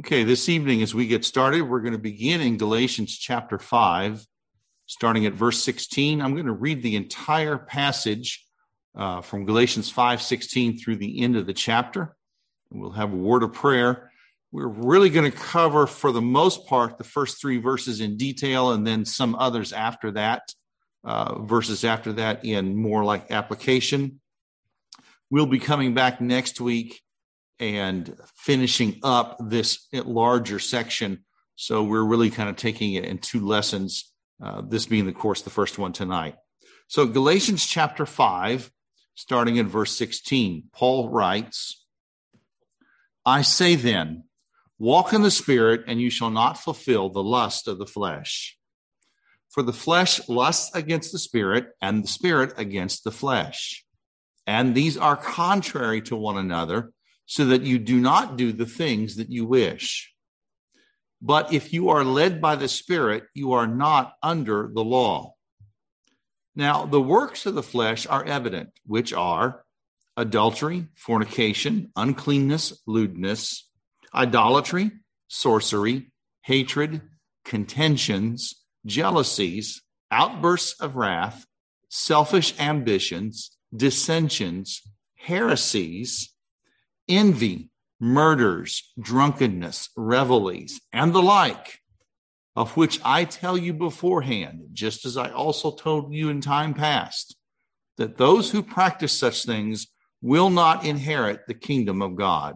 Okay, this evening as we get started, we're going to begin in Galatians chapter 5, starting at verse 16. I'm going to read the entire passage from Galatians 5:16 through the end of the chapter. We'll have a word of prayer. We're really going to cover, for the most part, the first three verses in detail, and then some others after that, verses after that in more like application. We'll be coming back next week and finishing up this larger section. So we're really kind of taking it in two lessons, this being, of course, the first one tonight. So Galatians chapter 5, starting in verse 16, Paul writes, "I say then, walk in the Spirit, and you shall not fulfill the lust of the flesh. For the flesh lusts against the Spirit, and the Spirit against the flesh. And these are contrary to one another, so that you do not do the things that you wish. But if you are led by the Spirit, you are not under the law. Now, the works of the flesh are evident, which are adultery, fornication, uncleanness, lewdness, idolatry, sorcery, hatred, contentions, jealousies, outbursts of wrath, selfish ambitions, dissensions, heresies, envy, murders, drunkenness, revelries, and the like, of which I tell you beforehand, just as I also told you in time past, that those who practice such things will not inherit the kingdom of God.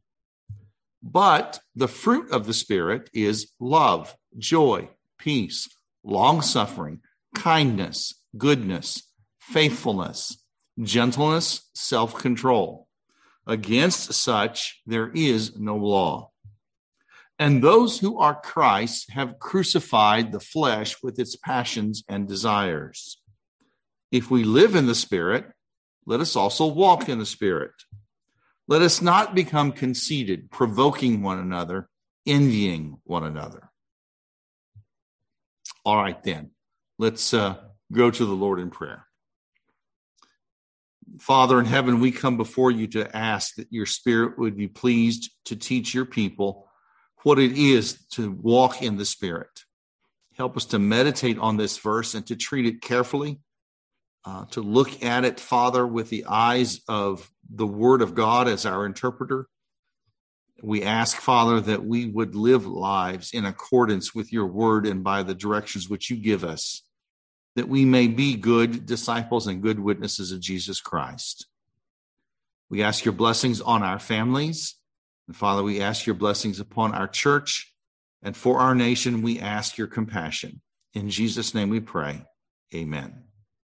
But the fruit of the Spirit is love, joy, peace, long-suffering, kindness, goodness, faithfulness, gentleness, self-control. Against such there is no law. And those who are Christ's have crucified the flesh with its passions and desires. If we live in the Spirit, let us also walk in the Spirit. Let us not become conceited, provoking one another, envying one another." All right, then, let's go to the Lord in prayer. Father in heaven, we come before you to ask that your Spirit would be pleased to teach your people what it is to walk in the Spirit. Help us to meditate on this verse and to treat it carefully, to look at it, Father, with the eyes of the Word of God as our interpreter. We ask, Father, that we would live lives in accordance with your Word and by the directions which you give us, that we may be good disciples and good witnesses of Jesus Christ. We ask your blessings on our families. And Father, we ask your blessings upon our church. And for our nation, we ask your compassion. In Jesus' name we pray. Amen.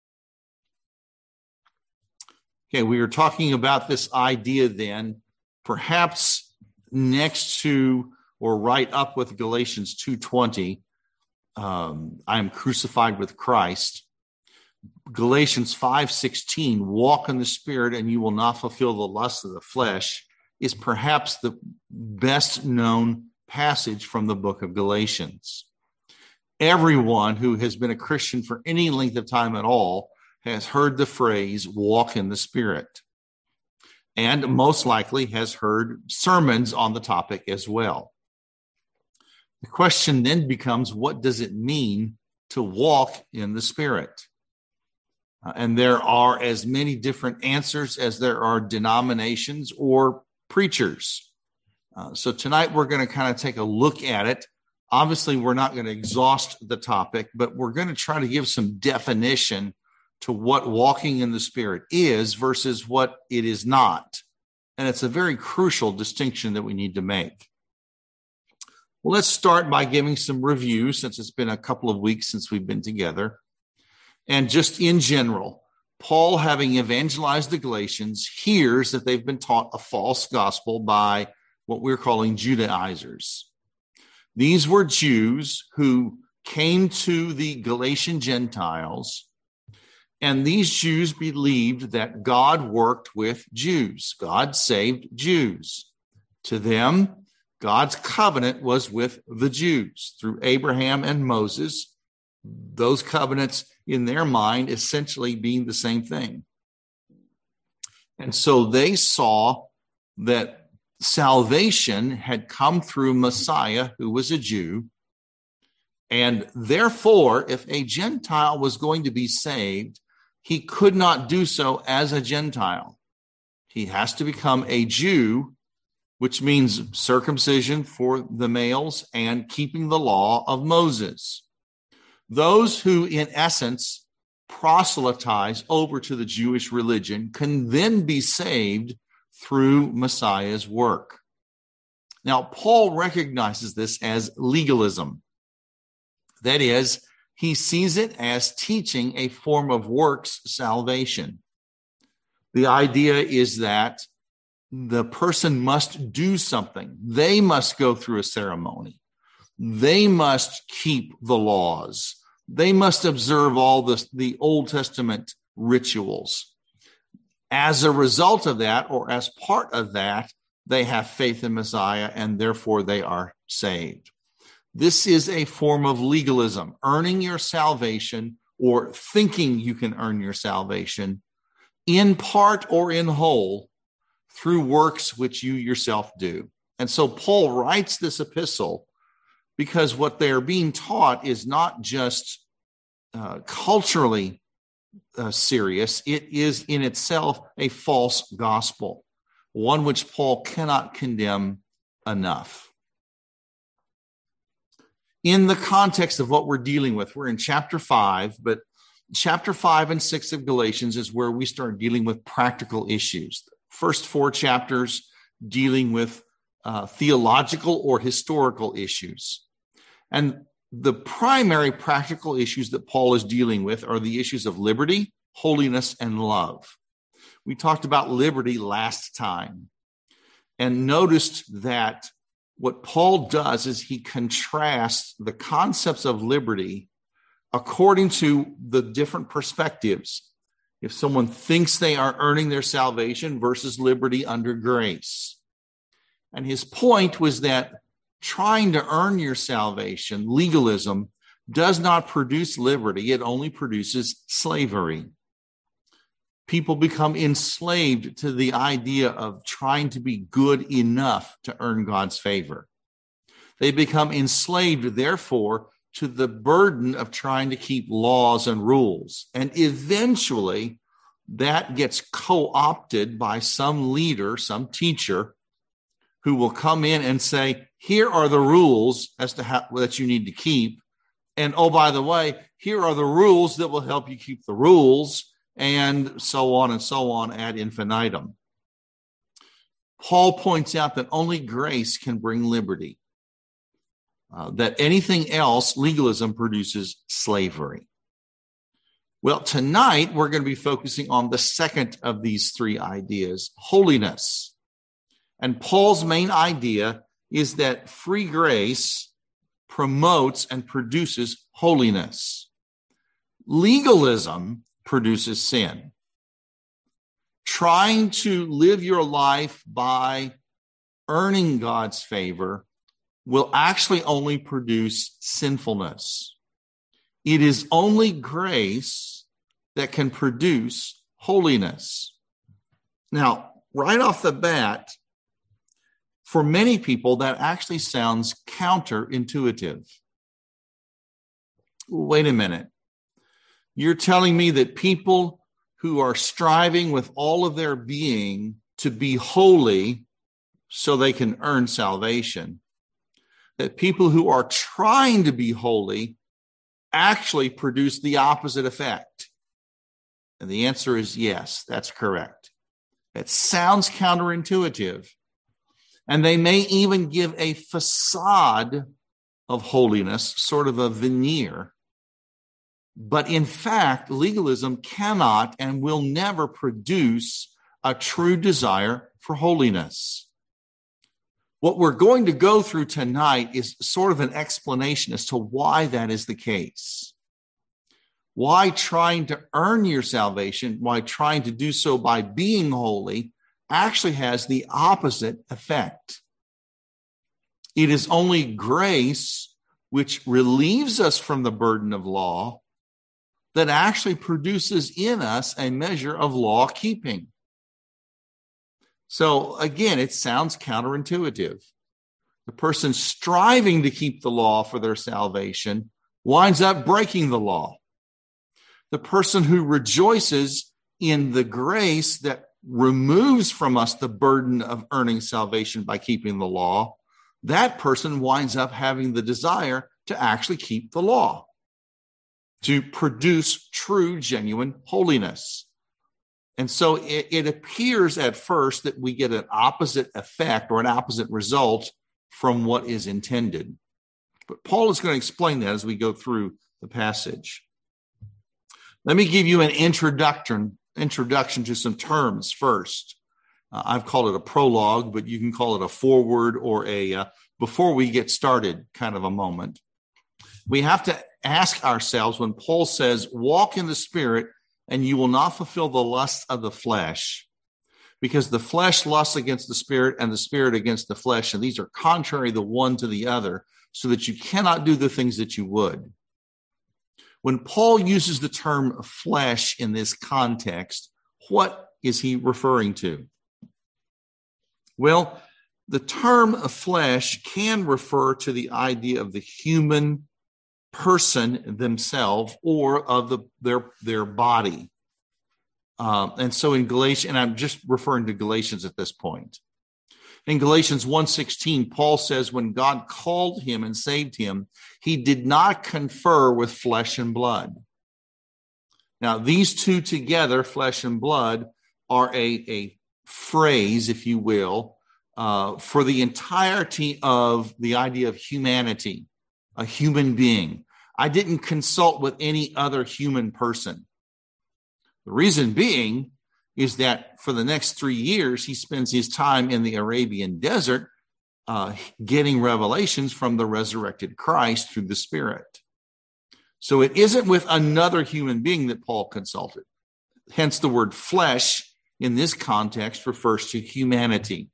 Okay, we are talking about this idea then, perhaps next to or right up with Galatians 2:20, I am crucified with Christ. Galatians 5:16, walk in the Spirit and you will not fulfill the lust of the flesh, is perhaps the best known passage from the book of Galatians. Everyone who has been a Christian for any length of time at all has heard the phrase, walk in the Spirit, and most likely has heard sermons on the topic as well. The question then becomes, what does it mean to walk in the Spirit? And there are as many different answers as there are denominations or preachers. So tonight we're going to kind of take a look at it. Obviously, we're not going to exhaust the topic, but we're going to try to give some definition to what walking in the Spirit is versus what it is not. And it's a very crucial distinction that we need to make. Well, let's start by giving some review, since it's been a couple of weeks since we've been together. And just in general, Paul, having evangelized the Galatians, hears that they've been taught a false gospel by what we're calling Judaizers. These were Jews who came to the Galatian Gentiles, and these Jews believed that God worked with Jews. God saved Jews. To them, God's covenant was with the Jews through Abraham and Moses, those covenants in their mind essentially being the same thing. And so they saw that salvation had come through Messiah, who was a Jew. And therefore, if a Gentile was going to be saved, he could not do so as a Gentile. He has to become a Jew, which means circumcision for the males and keeping the law of Moses. Those who, in essence, proselytize over to the Jewish religion can then be saved through Messiah's work. Now, Paul recognizes this as legalism. That is, he sees it as teaching a form of works salvation. The idea is that the person must do something. They must go through a ceremony. They must keep the laws. They must observe all the Old Testament rituals. As a result of that, or as part of that, they have faith in Messiah, and therefore they are saved. This is a form of legalism, earning your salvation or thinking you can earn your salvation in part or in whole through works which you yourself do. And so Paul writes this epistle because what they're being taught is not just culturally serious. It is in itself a false gospel, one which Paul cannot condemn enough. In the context of what we're dealing with, we're in chapter 5, but chapter 5 and 6 of Galatians is where we start dealing with practical issues. The first 4 chapters dealing with theological or historical issues. And the primary practical issues that Paul is dealing with are the issues of liberty, holiness, and love. We talked about liberty last time and noticed that what Paul does is he contrasts the concepts of liberty according to the different perspectives. If someone thinks they are earning their salvation versus liberty under grace. And his point was that trying to earn your salvation, legalism, does not produce liberty. It only produces slavery. People become enslaved to the idea of trying to be good enough to earn God's favor. They become enslaved, therefore, to the burden of trying to keep laws and rules. And eventually, that gets co-opted by some leader, some teacher, who will come in and say, here are the rules as to how that you need to keep. And oh, by the way, here are the rules that will help you keep the rules, and so on ad infinitum. Paul points out that only grace can bring liberty, that anything else, legalism, produces slavery. Well, tonight we're going to be focusing on the second of these 3 ideas, holiness. And Paul's main idea is that free grace promotes and produces holiness. Legalism produces sin. Trying to live your life by earning God's favor will actually only produce sinfulness. It is only grace that can produce holiness. Now, right off the bat, for many people, that actually sounds counterintuitive. Wait a minute. You're telling me that people who are striving with all of their being to be holy so they can earn salvation, that people who are trying to be holy actually produce the opposite effect? And the answer is yes, that's correct. It sounds counterintuitive. And they may even give a facade of holiness, sort of a veneer. But in fact, legalism cannot and will never produce a true desire for holiness. What we're going to go through tonight is sort of an explanation as to why that is the case. Why trying to earn your salvation, why trying to do so by being holy, actually has the opposite effect. It is only grace which relieves us from the burden of law that actually produces in us a measure of law keeping. So again, it sounds counterintuitive. The person striving to keep the law for their salvation winds up breaking the law. The person who rejoices in the grace that removes from us the burden of earning salvation by keeping the law, that person winds up having the desire to actually keep the law, to produce true, genuine holiness. And so it appears at first that we get an opposite effect or an opposite result from what is intended. But Paul is going to explain that as we go through the passage. Let me give you an introduction to some terms first. I've called it a prologue, but you can call it a foreword or a before we get started kind of a moment. We have to ask ourselves when Paul says, walk in the Spirit and you will not fulfill the lust of the flesh, because the flesh lusts against the Spirit and the Spirit against the flesh, and these are contrary the one to the other, so that you cannot do the things that you would. When Paul uses the term flesh in this context, what is he referring to? Well, the term flesh can refer to the idea of the human person themselves or of their body. And so in Galatians, and I'm just referring to Galatians at this point. In Galatians 1:16, Paul says, when God called him and saved him, he did not confer with flesh and blood. Now, these two together, flesh and blood, are a phrase, if you will, for the entirety of the idea of humanity, a human being. I didn't consult with any other human person. The reason being is that for the next 3 years, he spends his time in the Arabian desert getting revelations from the resurrected Christ through the Spirit. So it isn't with another human being that Paul consulted. Hence the word flesh in this context refers to humanity.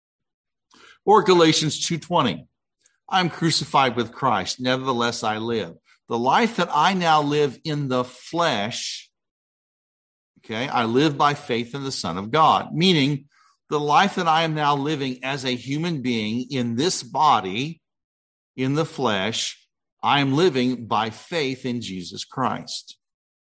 Or Galatians 2:20, I'm crucified with Christ, nevertheless I live. The life that I now live in the flesh, okay, I live by faith in the Son of God, meaning the life that I am now living as a human being in this body, in the flesh, I am living by faith in Jesus Christ.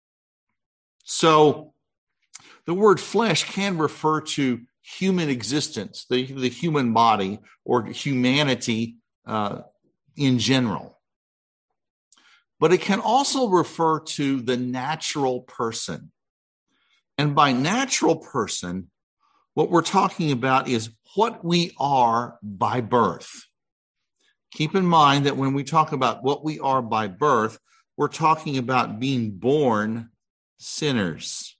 So the word flesh can refer to human existence, the human body or humanity in general. But it can also refer to the natural person. And by natural person, what we're talking about is what we are by birth. Keep in mind that when we talk about what we are by birth, we're talking about being born sinners.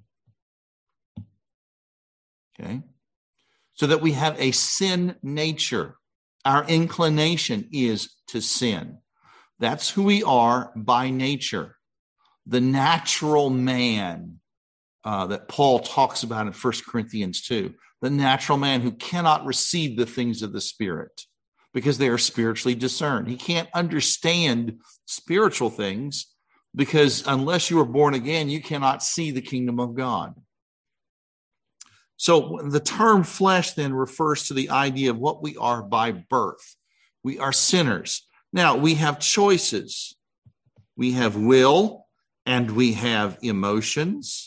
Okay? So that we have a sin nature. Our inclination is to sin. That's who we are by nature. The natural man that Paul talks about in 1 Corinthians 2. The natural man who cannot receive the things of the Spirit because they are spiritually discerned. He can't understand spiritual things because unless you are born again, you cannot see the kingdom of God. So the term flesh then refers to the idea of what we are by birth. We are sinners. Now, we have choices. We have will and we have emotions.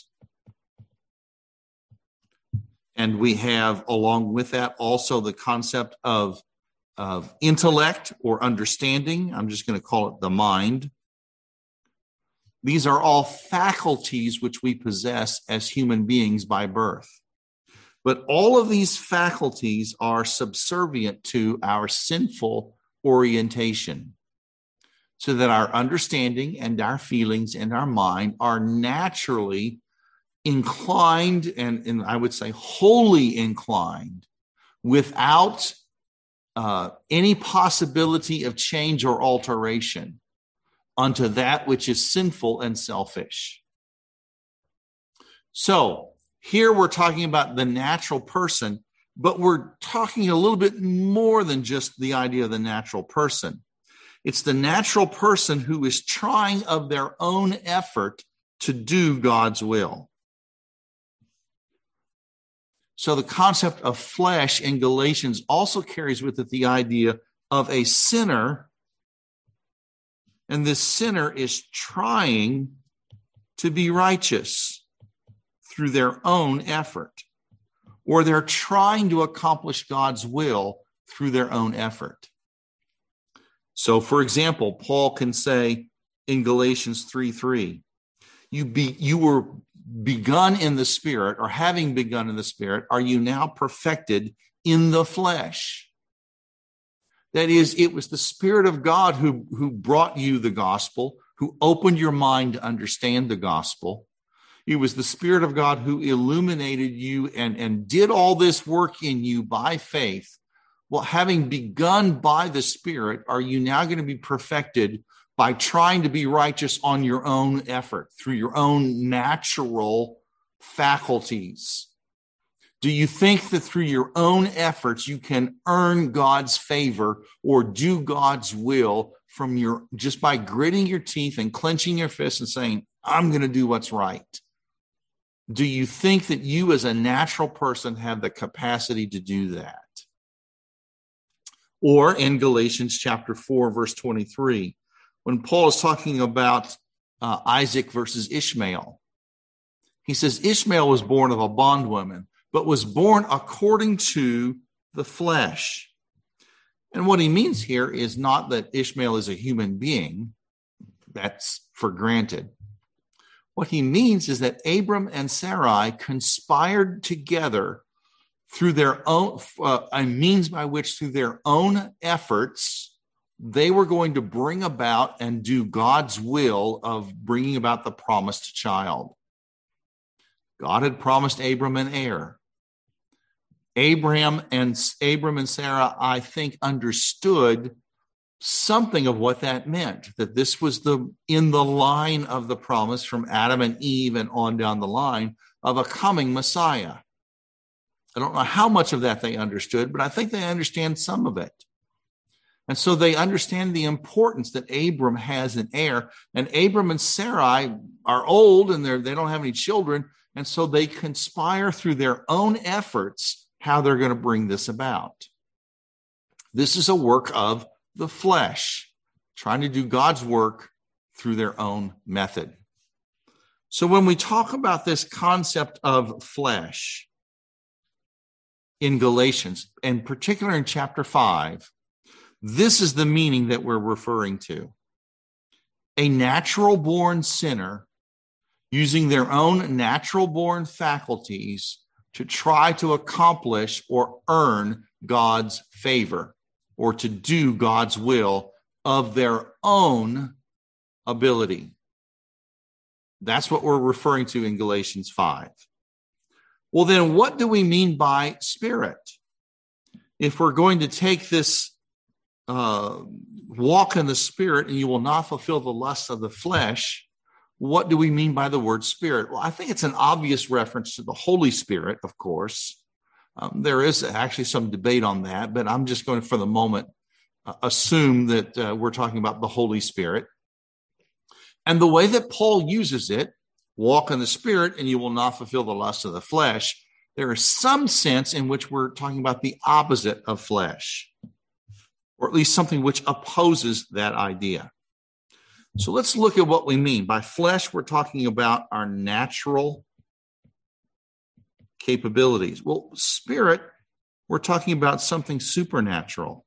And we have, along with that, also the concept of intellect or understanding. I'm just going to call it the mind. These are all faculties which we possess as human beings by birth. But all of these faculties are subservient to our sinful orientation, so that our understanding and our feelings and our mind are naturally inclined, and I would say wholly inclined, without any possibility of change or alteration unto that which is sinful and selfish. So here we're talking about the natural person, but we're talking a little bit more than just the idea of the natural person. It's the natural person who is trying of their own effort to do God's will. So the concept of flesh in Galatians also carries with it the idea of a sinner, and this sinner is trying to be righteous through their own effort, or they're trying to accomplish God's will through their own effort. So, for example, Paul can say in Galatians 3:3, you were begun in the Spirit, or having begun in the Spirit, are you now perfected in the flesh? That is, it was the Spirit of God who brought you the gospel, who opened your mind to understand the gospel. It was the Spirit of God who illuminated you and did all this work in you by faith. Well, having begun by the Spirit, are you now going to be perfected by trying to be righteous on your own effort, through your own natural faculties? Do you think that through your own efforts you can earn God's favor or do God's will just by gritting your teeth and clenching your fists and saying, I'm going to do what's right? Do you think that you as a natural person have the capacity to do that? Or in Galatians chapter 4, verse 23, when Paul is talking about Isaac versus Ishmael, he says Ishmael was born of a bondwoman, but was born according to the flesh. And what he means here is not that Ishmael is a human being. That's for granted. What he means is that Abram and Sarai conspired together through their own, a means by which through their own efforts, they were going to bring about and do God's will of bringing about the promised child. God had promised Abram an heir. Abram and Sarah, I think, understood something of what that meant, that this was in the line of the promise from Adam and Eve and on down the line of a coming Messiah. I don't know how much of that they understood, but I think they understand some of it. And so they understand the importance that Abram has an heir. And Abram and Sarai are old and they don't have any children. And so they conspire through their own efforts how they're going to bring this about. This is a work of the flesh, trying to do God's work through their own method. So when we talk about this concept of flesh in Galatians, and particularly in chapter 5, this is the meaning that we're referring to. A natural-born sinner using their own natural-born faculties to try to accomplish or earn God's favor or to do God's will of their own ability. That's what we're referring to in Galatians 5. Well, then what do we mean by spirit? If we're going to take this walk in the Spirit and you will not fulfill the lust of the flesh, what do we mean by the word spirit? Well, I think it's an obvious reference to the Holy Spirit, of course. There is actually some debate on that, but I'm just going to, for the moment, assume that we're talking about the Holy Spirit. And the way that Paul uses it, walk in the Spirit and you will not fulfill the lust of the flesh, there is some sense in which we're talking about the opposite of flesh, or at least something which opposes that idea. So let's look at what we mean. By flesh, we're talking about our natural capabilities. Well, spirit, we're talking about something supernatural.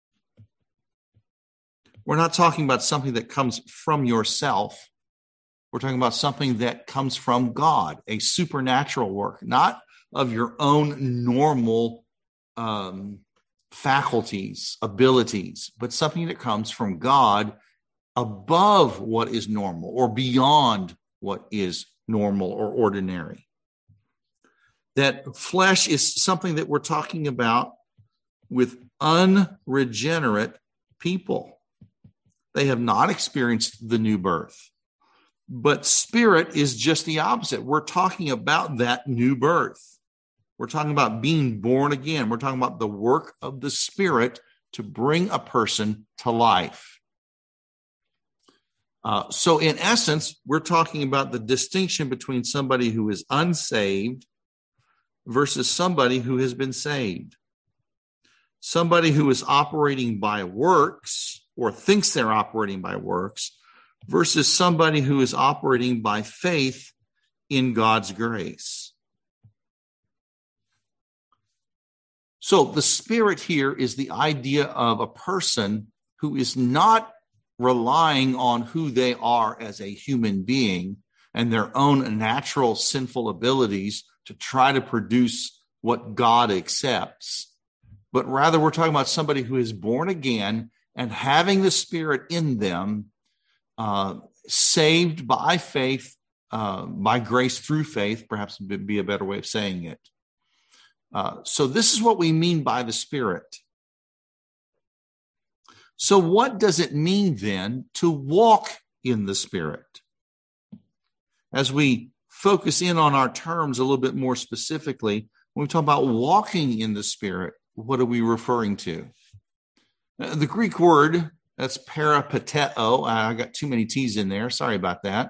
We're not talking about something that comes from yourself. We're talking about something that comes from God, a supernatural work, not of your own normal faculties, abilities, but something that comes from God above what is normal or beyond what is normal or ordinary. That flesh is something that we're talking about with unregenerate people. They have not experienced the new birth. But spirit is just the opposite. We're talking about that new birth. We're talking about being born again. We're talking about the work of the Spirit to bring a person to life. So in essence, we're talking about the distinction between somebody who is unsaved versus somebody who has been saved. Somebody who is operating by works or thinks they're operating by works versus somebody who is operating by faith in God's grace. So the Spirit here is the idea of a person who is not relying on who they are as a human being and their own natural sinful abilities to try to produce what God accepts. But rather, we're talking about somebody who is born again and having the Spirit in them, saved by faith, by grace through faith, perhaps would be a better way of saying it. So this is what we mean by the Spirit. So what does it mean then to walk in the Spirit? As we focus in on our terms a little bit more specifically, when we talk about walking in the Spirit, what are we referring to? The Greek word, that's peripateo. I got too many T's in there. Sorry about that.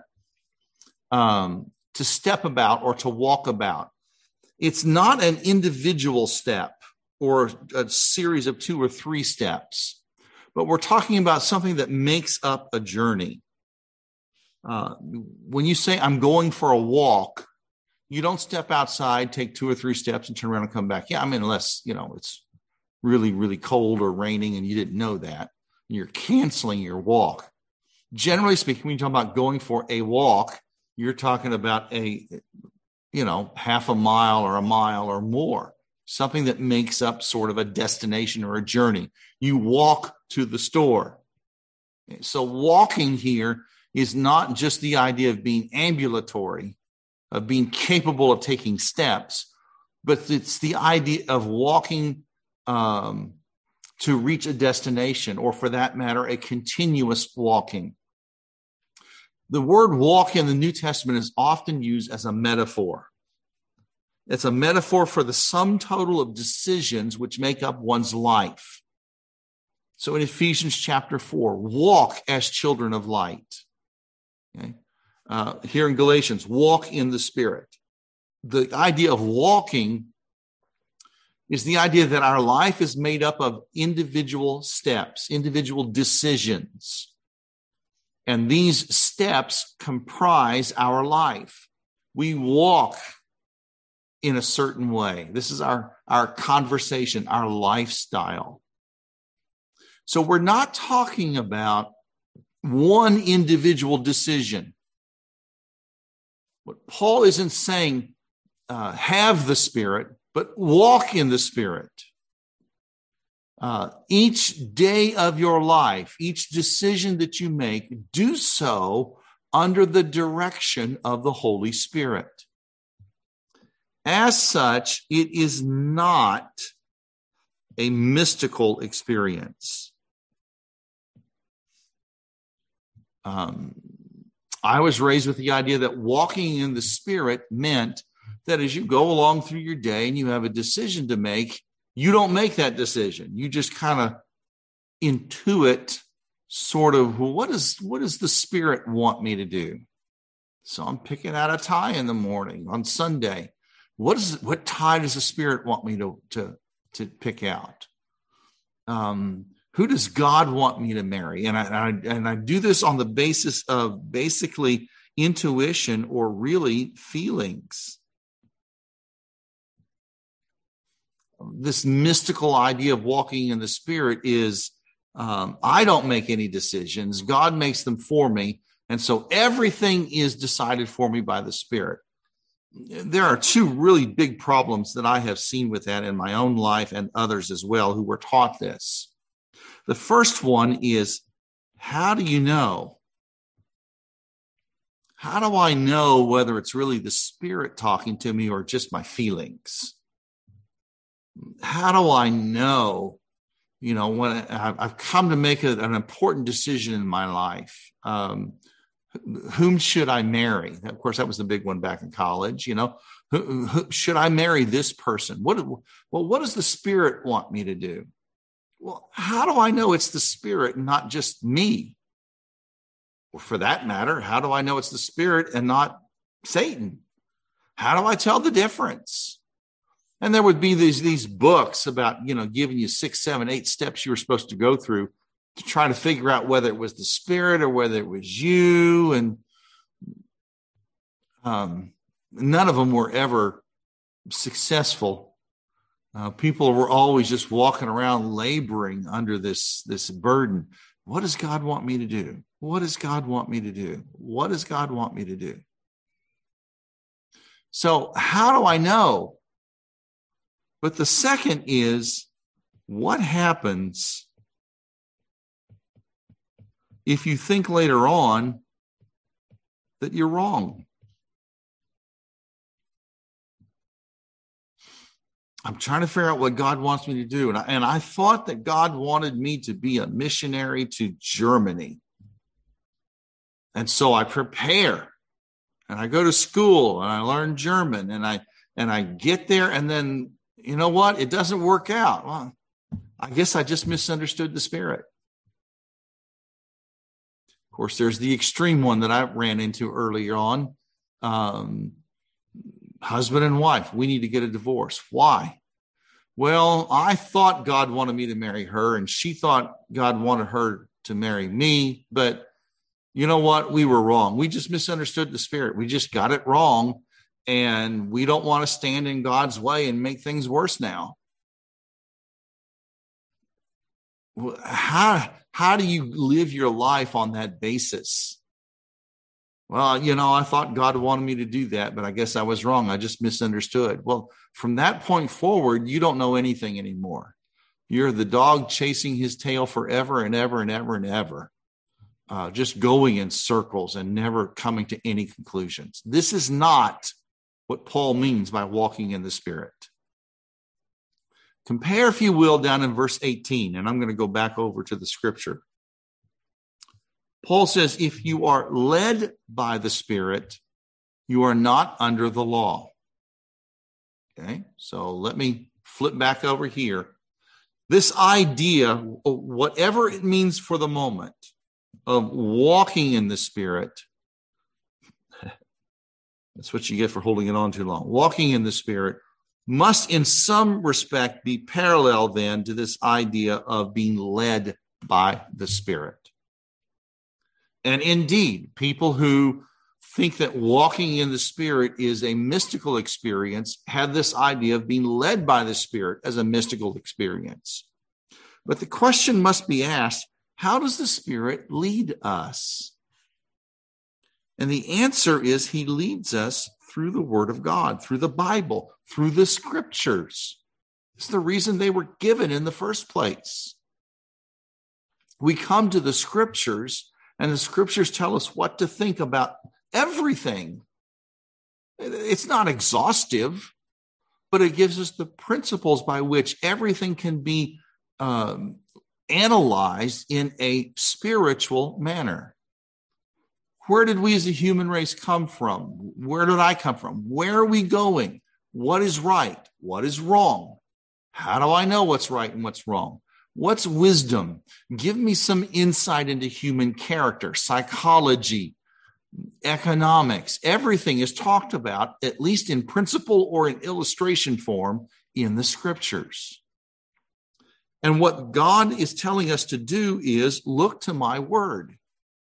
To step about or to walk about. It's not an individual step or a series of 2 or 3 steps, but we're talking about something that makes up a journey. When you say, I'm going for a walk, you don't step outside, take 2 or 3 steps and turn around and come back. Yeah, I mean, unless, it's really, really cold or raining and you didn't know that, you're canceling your walk. Generally speaking, when you talk about going for a walk, you're talking about half a mile or a mile or more, something that makes up sort of a destination or a journey. You walk to the store. So walking here is not just the idea of being ambulatory, of being capable of taking steps, but it's the idea of walking to reach a destination, or for that matter, a continuous walking. The word walk in the New Testament is often used as a metaphor. It's a metaphor for the sum total of decisions which make up one's life. So in Ephesians chapter 4, walk as children of light. Okay? Here in Galatians, walk in the Spirit. The idea of walking is the idea that our life is made up of individual steps, individual decisions. And these steps comprise our life. We walk in a certain way. This is our conversation, our lifestyle. So we're not talking about one individual decision. What Paul isn't saying, have the Spirit, but walk in the Spirit. Each day of your life, each decision that you make, do so under the direction of the Holy Spirit. As such, it is not a mystical experience. I was raised with the idea that walking in the Spirit meant that as you go along through your day and you have a decision to make, you don't make that decision. You just kind of intuit sort of, well, what does the Spirit want me to do? So I'm picking out a tie in the morning on Sunday. What tie does the Spirit want me to pick out? Who does God want me to marry? And I do this on the basis of basically intuition or really feelings. This mystical idea of walking in the Spirit is, I don't make any decisions. God makes them for me. And so everything is decided for me by the Spirit. There are 2 really big problems that I have seen with that in my own life and others as well who were taught this. The first one is, how do you know? How do I know whether it's really the Spirit talking to me or just my feelings? How do I know, when I've come to make an important decision in my life? Whom should I marry? Of course, that was the big one back in college. Who should I marry this person? What does the Spirit want me to do? Well, how do I know it's the Spirit and not just me? Or for that matter, how do I know it's the Spirit and not Satan? How do I tell the difference? And there would be these books about, giving you 6, 7, 8 steps you were supposed to go through to try to figure out whether it was the Spirit or whether it was you. And none of them were ever successful. People were always just walking around laboring under this burden. What does God want me to do? What does God want me to do? What does God want me to do? So how do I know? But the second is, what happens if you think later on that you're wrong? I'm trying to figure out what God wants me to do. And I thought that God wanted me to be a missionary to Germany. And so I prepare and I go to school and I learn German and I get there, and then, you know what? It doesn't work out. Well, I guess I just misunderstood the Spirit. Of course, there's the extreme one that I ran into earlier on. Husband and wife, we need to get a divorce. Why? Well, I thought God wanted me to marry her, and she thought God wanted her to marry me. But you know what? We were wrong. We just misunderstood the Spirit. We just got it wrong, and we don't want to stand in God's way and make things worse now. How do you live your life on that basis? Well, I thought God wanted me to do that, but I guess I was wrong. I just misunderstood. Well, from that point forward, you don't know anything anymore. You're the dog chasing his tail forever and ever and ever and ever, just going in circles and never coming to any conclusions. This is not what Paul means by walking in the Spirit. Compare, if you will, down in verse 18, and I'm going to go back over to the scripture. Paul says, if you are led by the Spirit, you are not under the law. Okay, so let me flip back over here. This idea, whatever it means for the moment, of walking in the Spirit, that's what you get for holding it on too long. Walking in the Spirit must in some respect be parallel then to this idea of being led by the Spirit. And indeed, people who think that walking in the Spirit is a mystical experience have this idea of being led by the Spirit as a mystical experience. But the question must be asked, how does the Spirit lead us? And the answer is, he leads us through the Word of God, through the Bible, through the Scriptures. It's the reason they were given in the first place. We come to the Scriptures, and the Scriptures tell us what to think about everything. It's not exhaustive, but it gives us the principles by which everything can be analyzed in a spiritual manner. Where did we as a human race come from? Where did I come from? Where are we going? What is right? What is wrong? How do I know what's right and what's wrong? What's wisdom? Give me some insight into human character, psychology, economics. Everything is talked about, at least in principle or in illustration form, in the Scriptures. And what God is telling us to do is look to my word.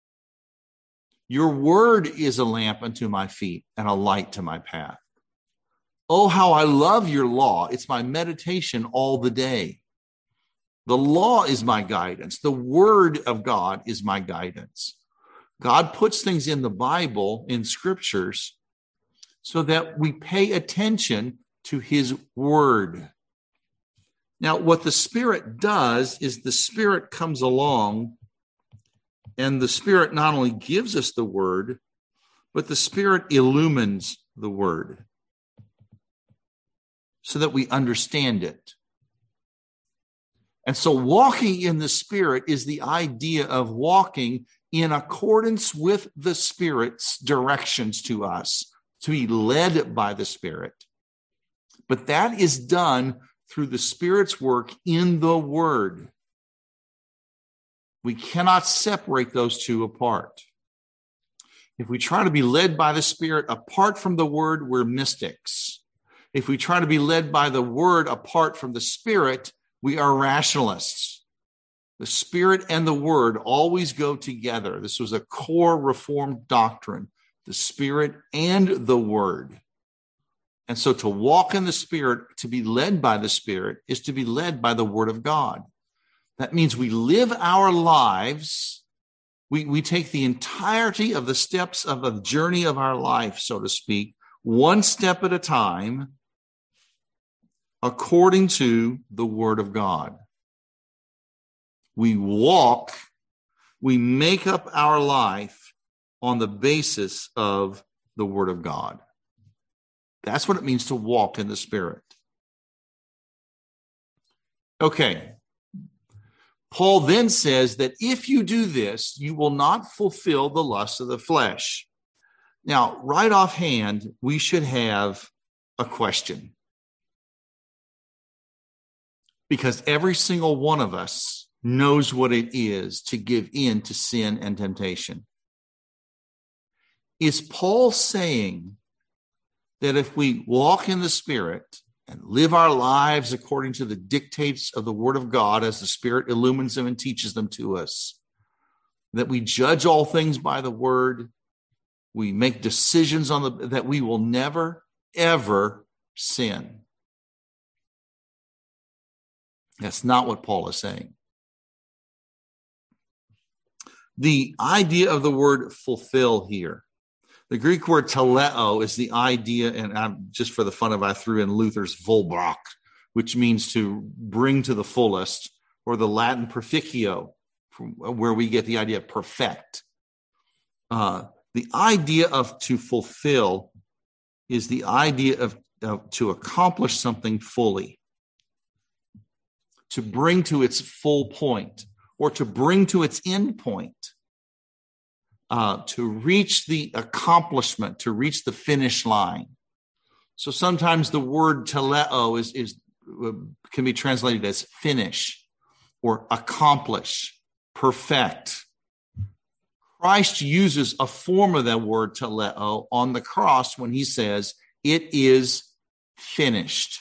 Your word is a lamp unto my feet and a light to my path. Oh, how I love your law. It's my meditation all the day. The law is my guidance. The word of God is my guidance. God puts things in the Bible, in Scriptures, so that we pay attention to his word. Now, what the Spirit does is the Spirit comes along, and the Spirit not only gives us the word, but the Spirit illumines the word so that we understand it. And so walking in the Spirit is the idea of walking in accordance with the Spirit's directions to us, to be led by the Spirit. But that is done through the Spirit's work in the Word. We cannot separate those two apart. If we try to be led by the Spirit apart from the Word, we're mystics. If we try to be led by the word apart from the Spirit, we are rationalists. The Spirit and the word always go together. This was a core Reformed doctrine, the Spirit and the word. And so to walk in the Spirit, to be led by the Spirit, is to be led by the word of God. That means we live our lives. We take the entirety of the steps of the journey of our life, so to speak, one step at a time, according to the word of God. We walk, we make up our life on the basis of the word of God. That's what it means to walk in the Spirit. Okay. Paul then says that if you do this, you will not fulfill the lust of the flesh. Now, right offhand, we should have a question. Because every single one of us knows what it is to give in to sin and temptation. Is Paul saying that if we walk in the Spirit and live our lives according to the dictates of the Word of God as the Spirit illumines them and teaches them to us, that we judge all things by the Word, we make decisions that we will never, ever sin? That's not what Paul is saying. The idea of the word fulfill here, the Greek word teleo is the idea, and I'm just for the fun of it, I threw in Luther's Vollbracht, which means to bring to the fullest, or the Latin perfectio, from where we get the idea of perfect. The idea of to fulfill is the idea of to accomplish something fully, to bring to its full point, or to bring to its end point. To reach the accomplishment, to reach the finish line. So sometimes the word teleo can be translated as finish or accomplish, perfect. Christ uses a form of that word teleo on the cross when he says, it is finished.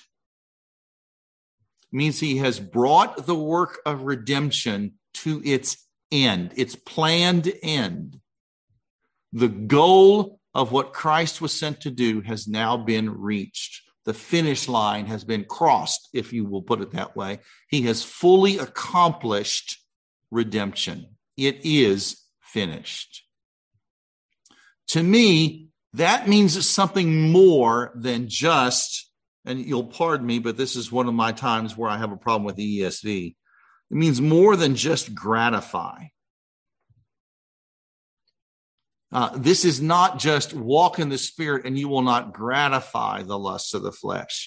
It means he has brought the work of redemption to its end, its planned end. The goal of what Christ was sent to do has now been reached. The finish line has been crossed, if you will put it that way. He has fully accomplished redemption. It is finished. To me, that means it's something more than just, and you'll pardon me, but this is one of my times where I have a problem with the ESV. It means more than just gratify. This is not just walk in the Spirit and you will not gratify the lusts of the flesh.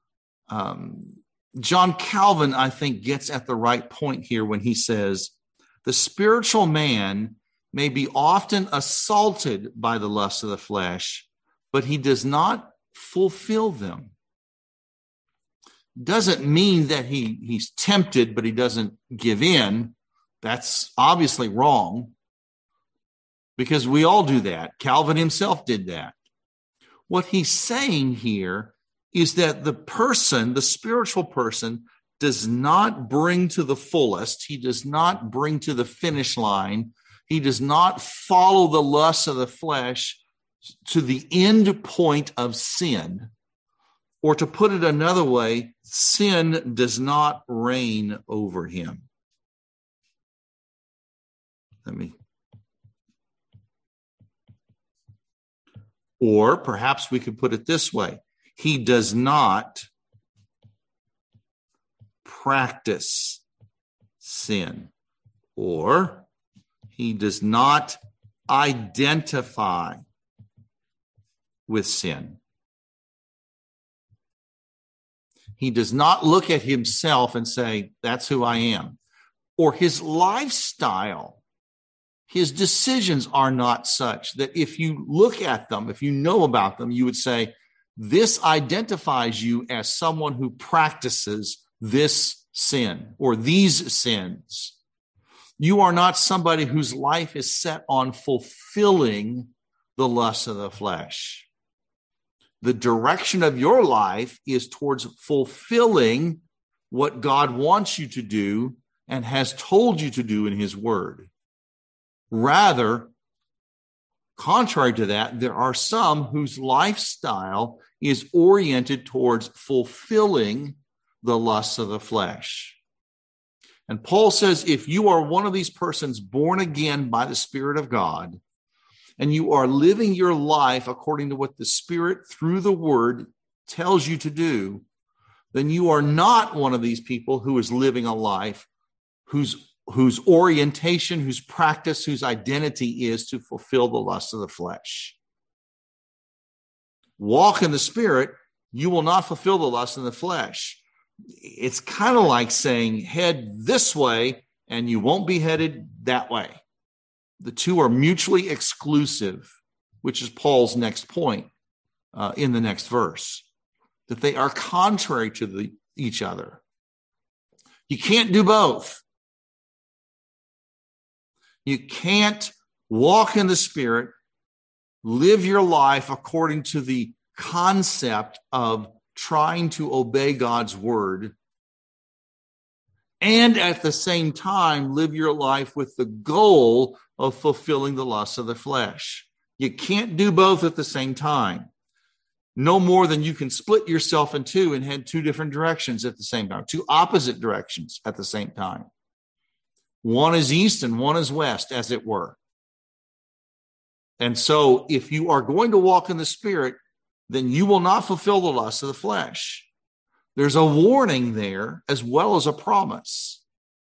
John Calvin, I think, gets at the right point here when he says, the spiritual man may be often assaulted by the lusts of the flesh, but he does not fulfill them. Doesn't mean that he's tempted, but he doesn't give in. That's obviously wrong. Because we all do that. Calvin himself did that. What he's saying here is that the person, the spiritual person, does not bring to the fullest. He does not bring to the finish line. He does not follow the lusts of the flesh to the end point of sin. Or to put it another way, sin does not reign over him. Or perhaps we could put it this way. He does not practice sin. Or he does not identify with sin. He does not look at himself and say, that's who I am. Or his lifestyle, his decisions are not such that if you look at them, if you know about them, you would say, this identifies you as someone who practices this sin or these sins. You are not somebody whose life is set on fulfilling the lusts of the flesh. The direction of your life is towards fulfilling what God wants you to do and has told you to do in his word. Rather, contrary to that, there are some whose lifestyle is oriented towards fulfilling the lusts of the flesh. And Paul says, if you are one of these persons born again by the Spirit of God, and you are living your life according to what the Spirit through the word tells you to do, then you are not one of these people who is living a life whose orientation, whose practice, whose identity is to fulfill the lust of the flesh. Walk in the Spirit, you will not fulfill the lust of the flesh. It's kind of like saying head this way and you won't be headed that way. The two are mutually exclusive, which is Paul's next point in the next verse, that they are contrary to each other. You can't do both. You can't walk in the Spirit, live your life according to the concept of trying to obey God's word, and at the same time live your life with the goal of fulfilling the lusts of the flesh. You can't do both at the same time. No more than you can split yourself in two and head two different directions at the same time, two opposite directions at the same time. One is east and one is west, as it were. And so if you are going to walk in the Spirit, then you will not fulfill the lusts of the flesh. There's a warning there as well as a promise.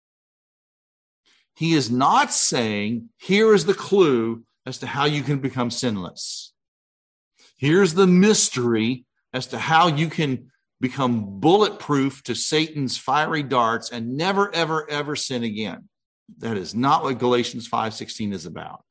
He is not saying, here is the clue as to how you can become sinless. Here's the mystery as to how you can become bulletproof to Satan's fiery darts and never, ever, ever sin again. That is not what Galatians 5:16 is about.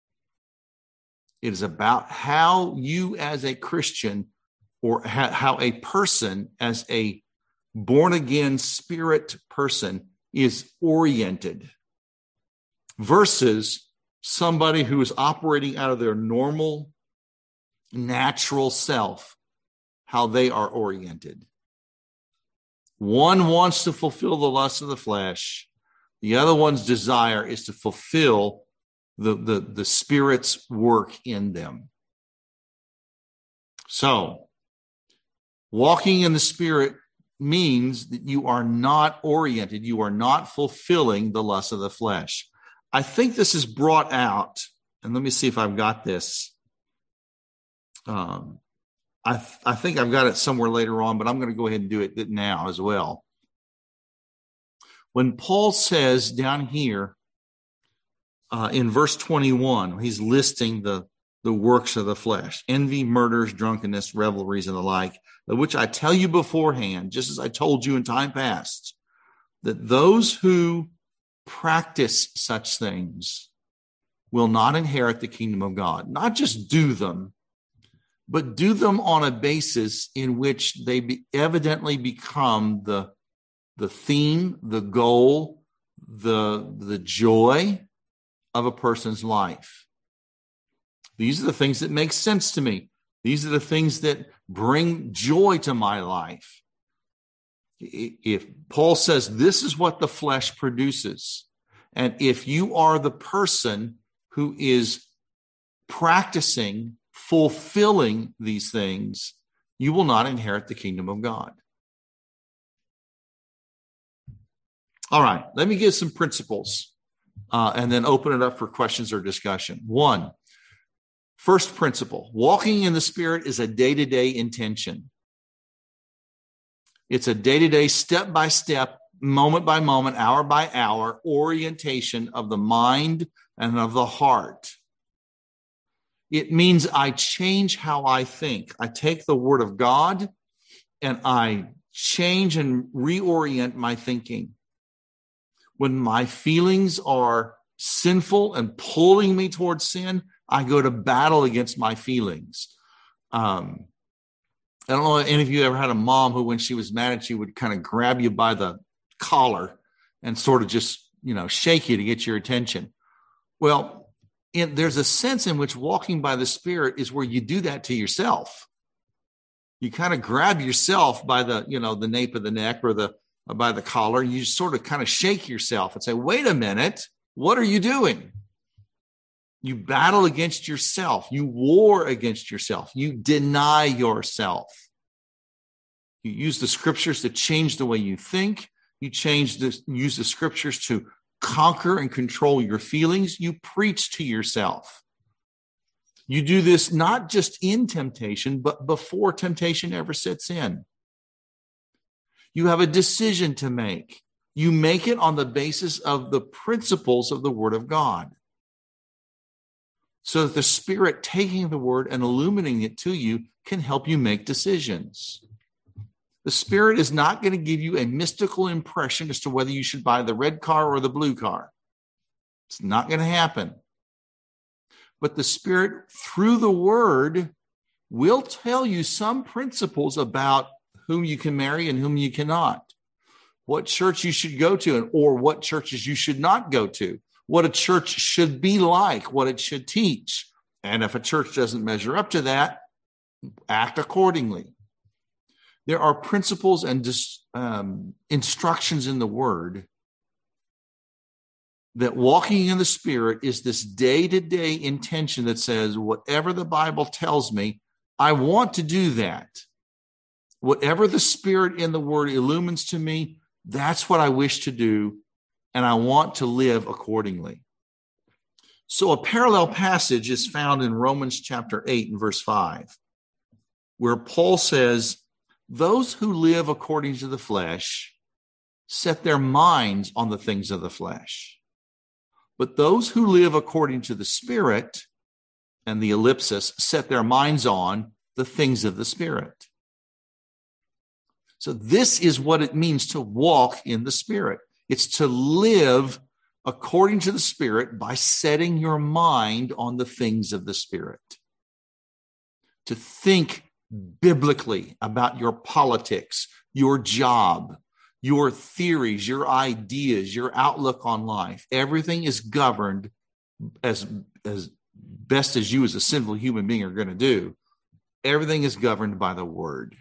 It is about how you as a Christian, or how a person as a born-again spirit person is oriented versus somebody who is operating out of their normal, natural self, how they are oriented. One wants to fulfill the lust of the flesh. The other one's desire is to fulfill the Spirit's work in them. So, walking in the Spirit means that you are not oriented, you are not fulfilling the lust of the flesh. I think this is brought out, and let me see if I've got this. I think I've got it somewhere later on, but I'm going to go ahead and do it now as well. When Paul says down here in verse 21, he's listing the works of the flesh, envy, murders, drunkenness, revelries, and the like, of which I tell you beforehand, just as I told you in time past, that those who practice such things will not inherit the kingdom of God. Not just do them, but do them on a basis in which they evidently become the theme, the goal, the joy of a person's life. These are the things that make sense to me. These are the things that bring joy to my life. If Paul says this is what the flesh produces, and if you are the person who is practicing, fulfilling these things, you will not inherit the kingdom of God. All right, let me give some principles and then open it up for questions or discussion. One, first principle, walking in the Spirit is a day-to-day intention. It's a day-to-day, step-by-step, moment-by-moment, hour-by-hour orientation of the mind and of the heart. It means I change how I think. I take the Word of God and I change and reorient my thinking. When my feelings are sinful and pulling me towards sin, I go to battle against my feelings. I don't know if any of you ever had a mom who, when she was mad at you, would kind of grab you by the collar and sort of just, shake you to get your attention. Well, there's a sense in which walking by the Spirit is where you do that to yourself. You kind of grab yourself by the nape of the neck or by the collar, and you sort of kind of shake yourself and say, wait a minute, what are you doing? You battle against yourself. You war against yourself. You deny yourself. You use the scriptures to change the way you think. You use the scriptures to conquer and control your feelings. You preach to yourself. You do this not just in temptation, but before temptation ever sets in. You have a decision to make. You make it on the basis of the principles of the Word of God. So that the Spirit taking the Word and illuminating it to you can help you make decisions. The Spirit is not going to give you a mystical impression as to whether you should buy the red car or the blue car. It's not going to happen. But the Spirit, through the Word, will tell you some principles about whom you can marry and whom you cannot, what church you should go to, or what churches you should not go to, what a church should be like, what it should teach. And if a church doesn't measure up to that, act accordingly. There are principles and instructions in the Word that walking in the Spirit is this day-to-day intention that says, whatever the Bible tells me, I want to do that. Whatever the Spirit in the Word illumines to me, that's what I wish to do, and I want to live accordingly. So a parallel passage is found in Romans chapter 8 and verse 5, where Paul says, those who live according to the flesh set their minds on the things of the flesh. But those who live according to the Spirit, and the ellipsis, set their minds on the things of the Spirit. So this is what it means to walk in the Spirit. It's to live according to the Spirit by setting your mind on the things of the Spirit. To think biblically about your politics, your job, your theories, your ideas, your outlook on life. Everything is governed as best as you as a sinful human being are going to do. Everything is governed by the Word.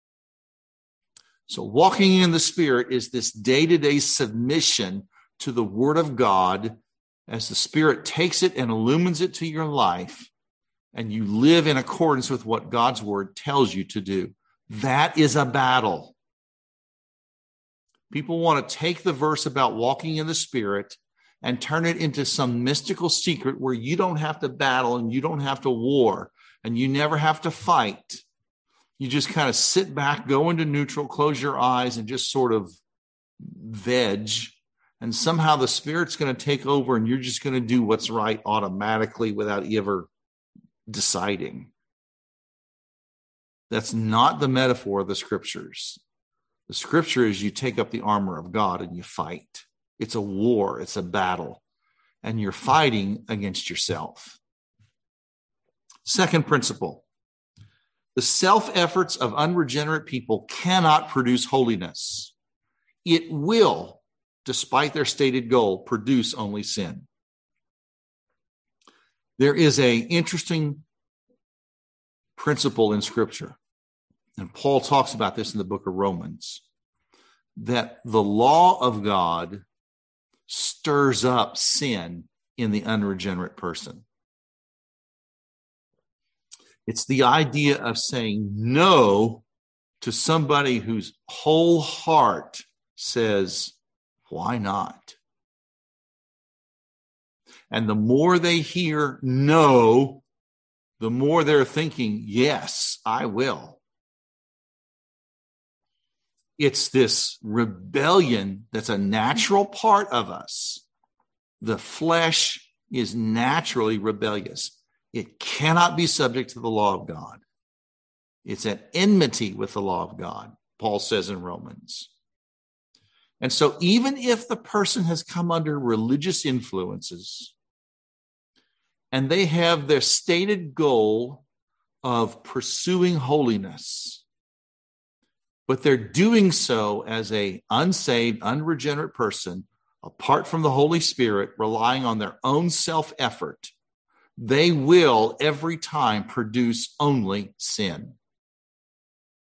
So walking in the Spirit is this day-to-day submission to the Word of God as the Spirit takes it and illumines it to your life, and you live in accordance with what God's Word tells you to do. That is a battle. People want to take the verse about walking in the Spirit and turn it into some mystical secret where you don't have to battle and you don't have to war and you never have to fight. You just kind of sit back, go into neutral, close your eyes, and just sort of veg. And somehow the Spirit's going to take over and you're just going to do what's right automatically without ever deciding. That's not the metaphor of the Scriptures. The Scripture is you take up the armor of God and you fight. It's a war. It's a battle. And you're fighting against yourself. Second principle. The self-efforts of unregenerate people cannot produce holiness. It will, despite their stated goal, produce only sin. There is an interesting principle in Scripture, and Paul talks about this in the book of Romans, that the law of God stirs up sin in the unregenerate person. It's the idea of saying no to somebody whose whole heart says, why not? And the more they hear no, the more they're thinking, yes, I will. It's this rebellion that's a natural part of us. The flesh is naturally rebellious. It cannot be subject to the law of God. It's at enmity with the law of God, Paul says in Romans. And so even if the person has come under religious influences and they have their stated goal of pursuing holiness, but they're doing so as an unsaved, unregenerate person, apart from the Holy Spirit, relying on their own self-effort, they will every time produce only sin.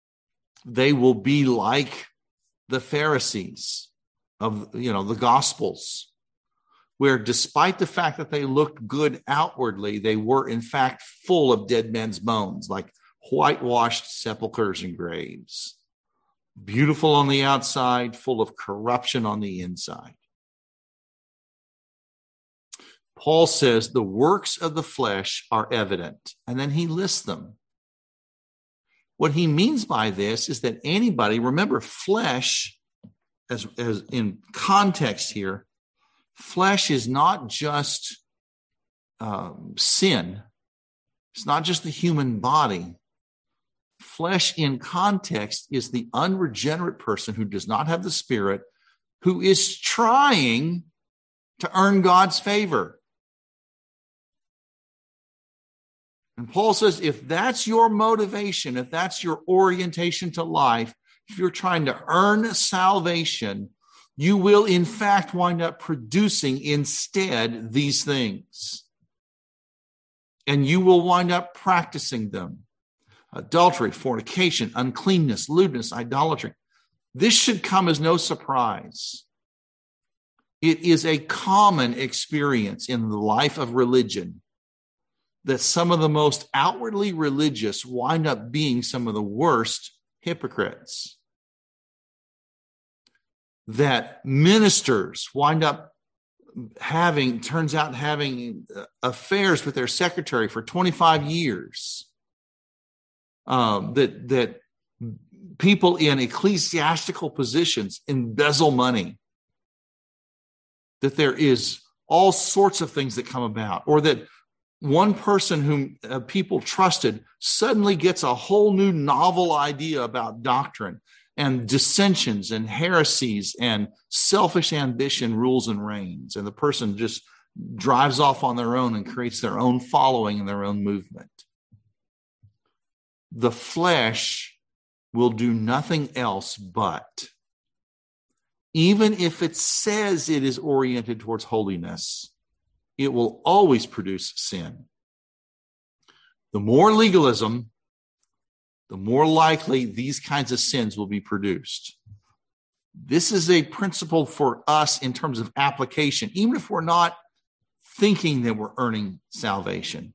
They will be like the Pharisees of, the Gospels, where despite the fact that they looked good outwardly, they were in fact full of dead men's bones, like whitewashed sepulchres and graves. Beautiful on the outside, full of corruption on the inside. Paul says the works of the flesh are evident, and then he lists them. What he means by this is that anybody, remember, flesh, as in context here, flesh is not just sin. It's not just the human body. Flesh in context is the unregenerate person who does not have the Spirit, who is trying to earn God's favor. And Paul says, if that's your motivation, if that's your orientation to life, if you're trying to earn salvation, you will in fact wind up producing instead these things. And you will wind up practicing them. Adultery, fornication, uncleanness, lewdness, idolatry. This should come as no surprise. It is a common experience in the life of religion that some of the most outwardly religious wind up being some of the worst hypocrites. That ministers wind up having affairs with their secretary for 25 years. That people in ecclesiastical positions embezzle money. That there is all sorts of things that come about, or that one person whom people trusted suddenly gets a whole new novel idea about doctrine, and dissensions and heresies and selfish ambition rules and reigns. And the person just drives off on their own and creates their own following and their own movement. The flesh will do nothing else but, even if it says it is oriented towards holiness, it will always produce sin. The more legalism, the more likely these kinds of sins will be produced. This is a principle for us in terms of application, even if we're not thinking that we're earning salvation.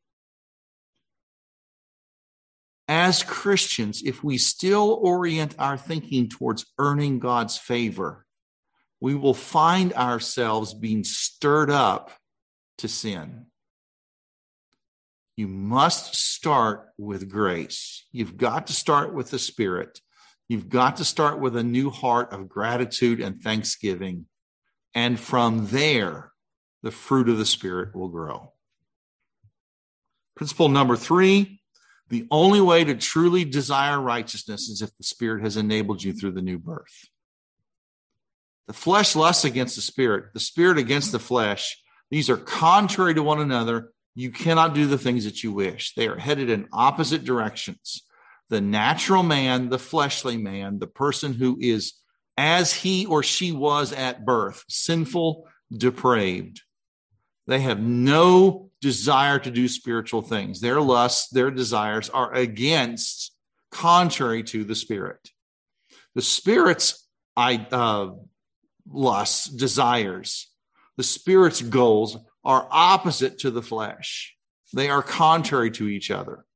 As Christians, if we still orient our thinking towards earning God's favor, we will find ourselves being stirred up to sin. You must start with grace. You've got to start with the Spirit. You've got to start with a new heart of gratitude and thanksgiving. And from there, the fruit of the Spirit will grow. Principle number 3, the only way to truly desire righteousness is if the Spirit has enabled you through the new birth. The flesh lusts against the Spirit against the flesh. These are contrary to one another. You cannot do the things that you wish. They are headed in opposite directions. The natural man, the fleshly man, the person who is as he or she was at birth, sinful, depraved. They have no desire to do spiritual things. Their lusts, their desires are contrary to the Spirit. The Spirit's lusts, desires, the Spirit's goals are opposite to the flesh. They are contrary to each other.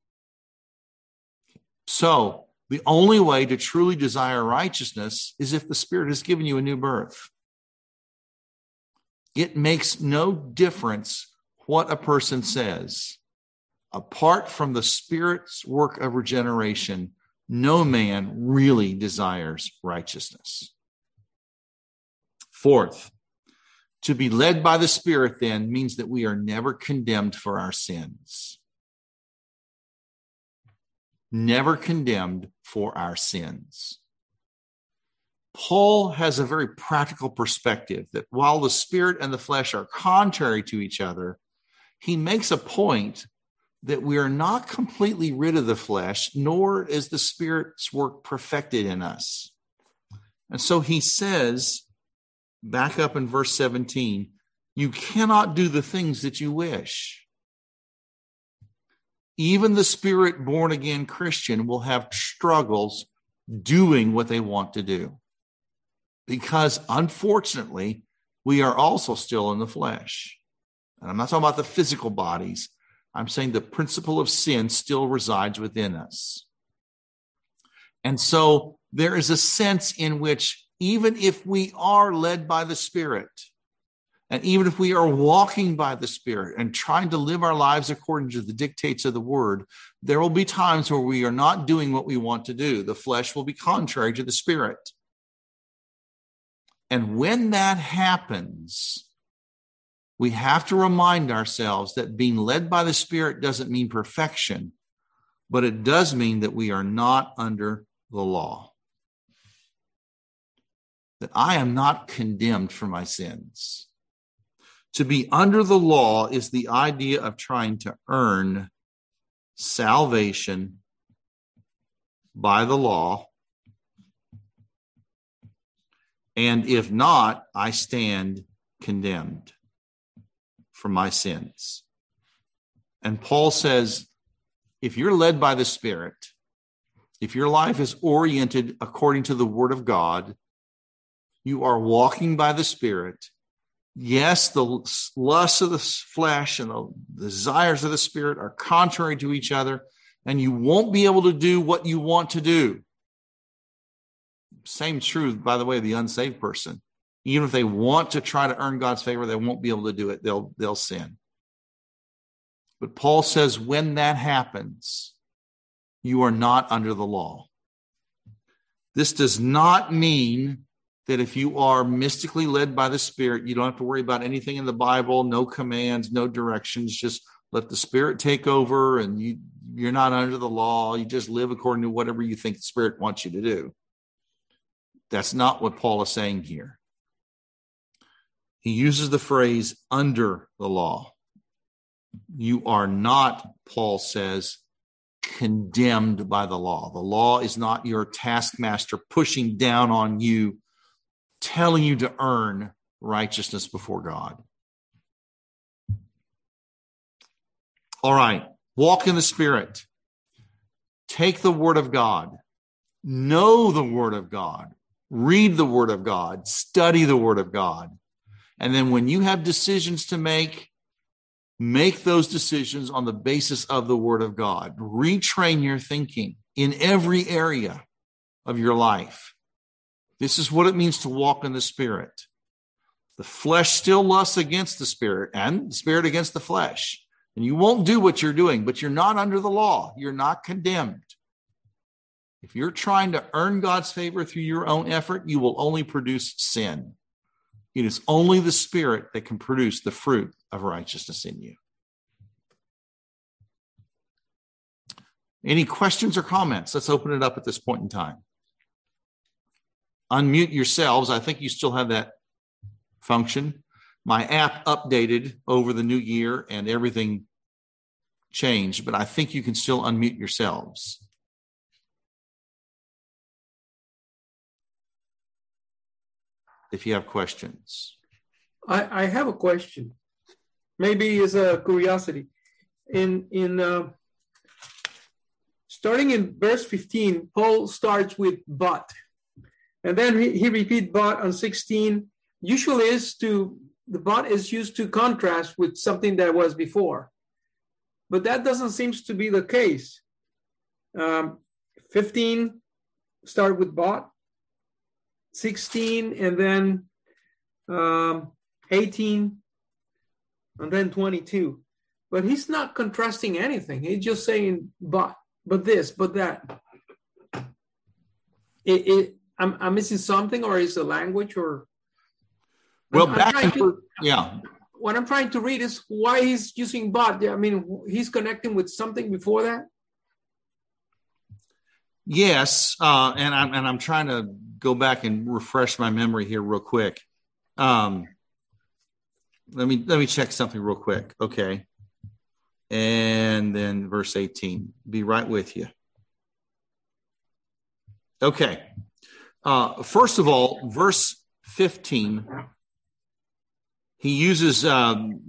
So, the only way to truly desire righteousness is if the Spirit has given you a new birth. It makes no difference what a person says. Apart from the Spirit's work of regeneration, no man really desires righteousness. Fourth, to be led by the Spirit then means that we are never condemned for our sins. Never condemned for our sins. Paul has a very practical perspective that while the Spirit and the flesh are contrary to each other, he makes a point that we are not completely rid of the flesh, nor is the Spirit's work perfected in us. And so he says, back up in verse 17, you cannot do the things that you wish. Even the Spirit-born again Christian will have struggles doing what they want to do. Because unfortunately, we are also still in the flesh. And I'm not talking about the physical bodies. I'm saying the principle of sin still resides within us. And so there is a sense in which even if we are led by the Spirit, and even if we are walking by the Spirit and trying to live our lives according to the dictates of the Word, there will be times where we are not doing what we want to do. The flesh will be contrary to the Spirit. And when that happens, we have to remind ourselves that being led by the Spirit doesn't mean perfection, but it does mean that we are not under the law. That I am not condemned for my sins. To be under the law is the idea of trying to earn salvation by the law. And if not, I stand condemned for my sins. And Paul says, if you're led by the Spirit, if your life is oriented according to the Word of God, you are walking by the Spirit. Yes, the lusts of the flesh and the desires of the Spirit are contrary to each other, and you won't be able to do what you want to do. Same truth, by the way, of the unsaved person. Even if they want to try to earn God's favor, they won't be able to do it. They'll sin. But Paul says when that happens, you are not under the law. This does not mean that if you are mystically led by the Spirit, you don't have to worry about anything in the Bible, no commands, no directions. Just let the Spirit take over, and you're not under the law. You just live according to whatever you think the Spirit wants you to do. That's not what Paul is saying here. He uses the phrase under the law. You are not, Paul says, condemned by the law. The law is not your taskmaster pushing down on you, telling you to earn righteousness before God. All right, walk in the Spirit. Take the Word of God. Know the Word of God. Read the Word of God. Study the Word of God. And then when you have decisions to make those decisions on the basis of the Word of God. Retrain your thinking in every area of your life. This is what it means to walk in the Spirit. The flesh still lusts against the Spirit, and the Spirit against the flesh. And you won't do what you're doing, but you're not under the law. You're not condemned. If you're trying to earn God's favor through your own effort, you will only produce sin. It is only the Spirit that can produce the fruit of righteousness in you. Any questions or comments? Let's open it up at this point in time. Unmute yourselves. I think you still have that function. My app updated over the new year and everything changed, but I think you can still unmute yourselves. If you have questions. I have a question. Maybe it's a curiosity. Starting in verse 15, Paul starts with but. And then he repeats but on 16. Usually the but is used to contrast with something that was before. But that doesn't seem to be the case. 15 start with but. 16 and then 18 and then 22. But he's not contrasting anything. He's just saying but this, but that. I'm missing something, or is the language, or? Well, What I'm trying to read is why he's using but. I mean, he's connecting with something before that. Yes, and I'm trying to go back and refresh my memory here real quick. Let me check something real quick. Okay. And then verse 18. Be right with you. Okay. First of all, verse 15, he uses the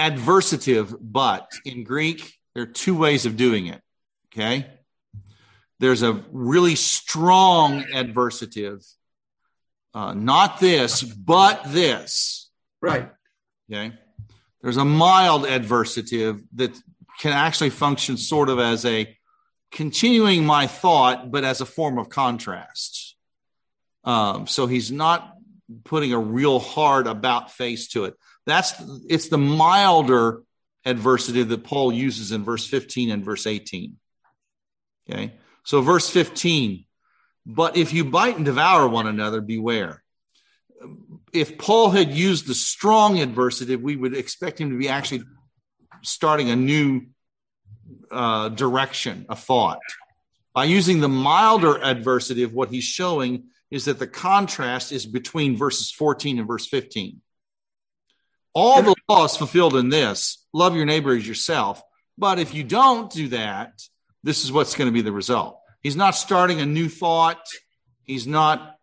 adversative but. In Greek, there are two ways of doing it. Okay. there's a really strong adversative. Not this, but this. Right. Okay. There's a mild adversative that can actually function sort of as a continuing my thought, but as a form of contrast. So he's not putting a real hard about face to it. It's the milder adversative that Paul uses in verse 15 and verse 18. Okay. So verse 15, but if you bite and devour one another, beware. If Paul had used the strong adversative, we would expect him to be actually starting a new direction, a thought. By using the milder adversative, what he's showing is that the contrast is between verses 14 and verse 15. All the law is fulfilled in this: love your neighbor as yourself. But if you don't do that, this is what's going to be the result. He's not starting a new thought. He's not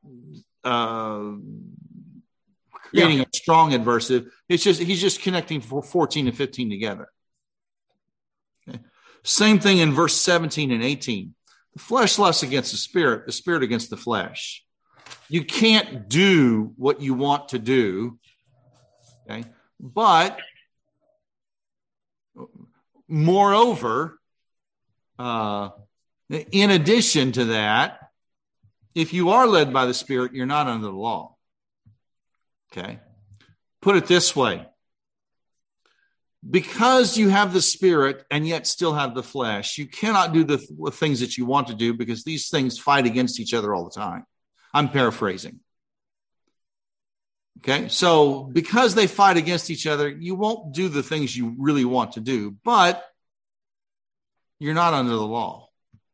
creating a strong adversative. He's just connecting 14 and 15 together. Okay. Same thing in verse 17 and 18. The flesh lusts against the spirit against the flesh. You can't do what you want to do. Okay. But moreover, in addition to that, if you are led by the Spirit, you're not under the law. Okay. Put it this way. Because you have the Spirit and yet still have the flesh, you cannot do the things that you want to do because these things fight against each other all the time. I'm paraphrasing. Okay. So because they fight against each other, you won't do the things you really want to do, but you're not under the law.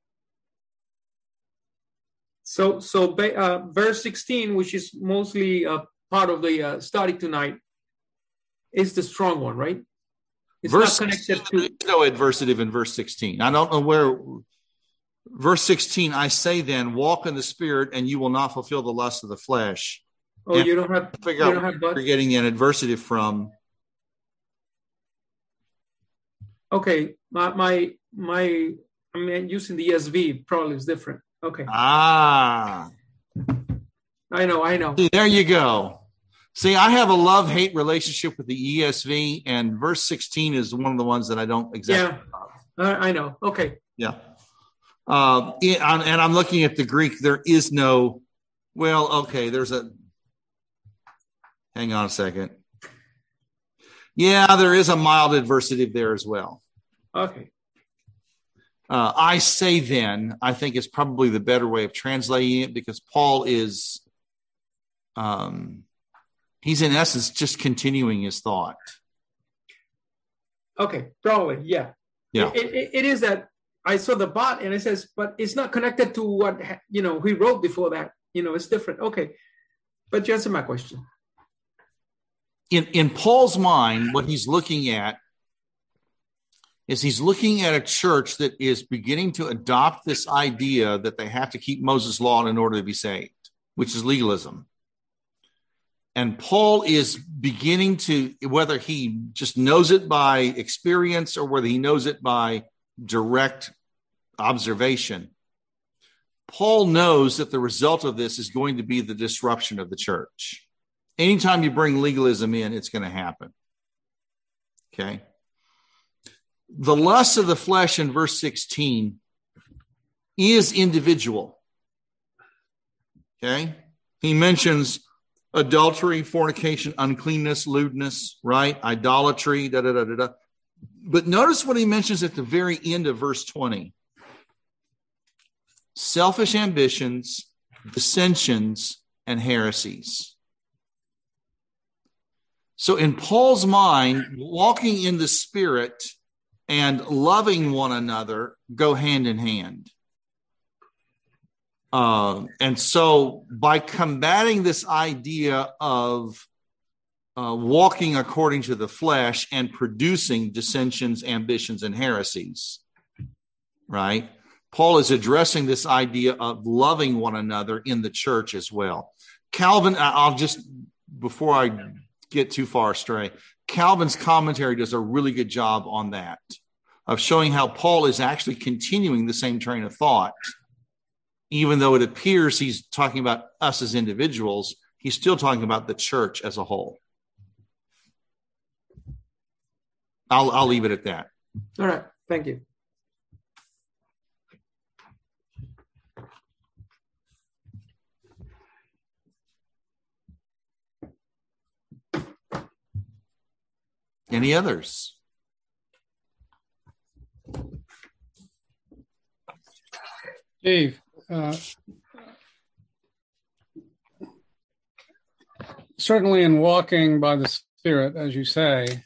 So verse 16, which is mostly part of the study tonight, is the strong one, right? It's verse not connected 16, to no adversative in verse 16. I don't know where. Verse 16, I say then, walk in the Spirit, and you will not fulfill the lust of the flesh. Oh, and you don't have. Figure out where you're getting an adversative from. Okay, my I'm using the ESV. Probably is different. Okay. Ah, I know. See, there you go. See, I have a love-hate relationship with the ESV, and verse 16 is one of the ones that I don't exactly. Yeah, I know. Okay. Yeah. And I'm looking at the Greek. There is no. Well, okay. Hang on a second. Yeah, there is a mild adversative there as well. Okay. I say then, I think it's probably the better way of translating it because Paul is, he's in essence just continuing his thought. Okay, probably, yeah. Yeah. It is that I saw the bot and it says, but it's not connected to what, he wrote before that. It's different. Okay, but you answer my question. In Paul's mind, what he's looking at is he's looking at a church that is beginning to adopt this idea that they have to keep Moses' law in order to be saved, which is legalism. And Paul is beginning to, whether he just knows it by experience or whether he knows it by direct observation, Paul knows that the result of this is going to be the disruption of the church. Anytime you bring legalism in, it's going to happen. Okay. The lust of the flesh in verse 16 is individual. Okay. He mentions adultery, fornication, uncleanness, lewdness, right? Idolatry, da-da-da-da-da. But notice what he mentions at the very end of verse 20. Selfish ambitions, dissensions, and heresies. So in Paul's mind, walking in the Spirit and loving one another go hand in hand. And so by combating this idea of walking according to the flesh and producing dissensions, ambitions, and heresies, right? Paul is addressing this idea of loving one another in the church as well. Calvin, before I get too far astray, Calvin's commentary does a really good job on that, of showing how Paul is actually continuing the same train of thought even though it appears he's talking about us as individuals, he's still talking about the church as a whole. I'll leave it at that. All right. Thank you. Any others? Dave, certainly in walking by the Spirit, as you say,